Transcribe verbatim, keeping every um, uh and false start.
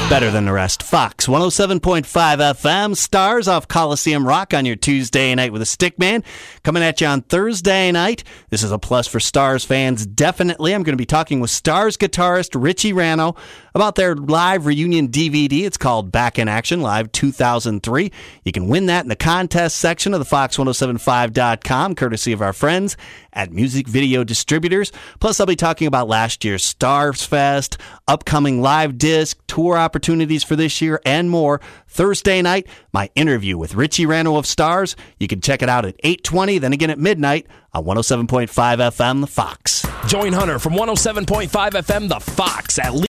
Better than the rest. Fox one oh seven point five F M. Stars off Coliseum Rock on your Tuesday night with a Stickman. Coming at you on Thursday night. This is a plus for Stars fans, definitely. I'm going to be talking with Stars guitarist Richie Ranno about their live reunion D V D. It's called Back in Action Live two thousand three. You can win that in the contest section of the fox ten seventy-five dot com, courtesy of our friends at Music Video Distributors. Plus, I'll be talking about last year's Stars Fest, upcoming live disc, tour opportunities for this year, and more. Thursday night, my interview with Richie Ranno of Stars. You can check it out at eight twenty, then again at midnight on one oh seven point five F M, The Fox. Join Hunter from one oh seven point five F M, The Fox at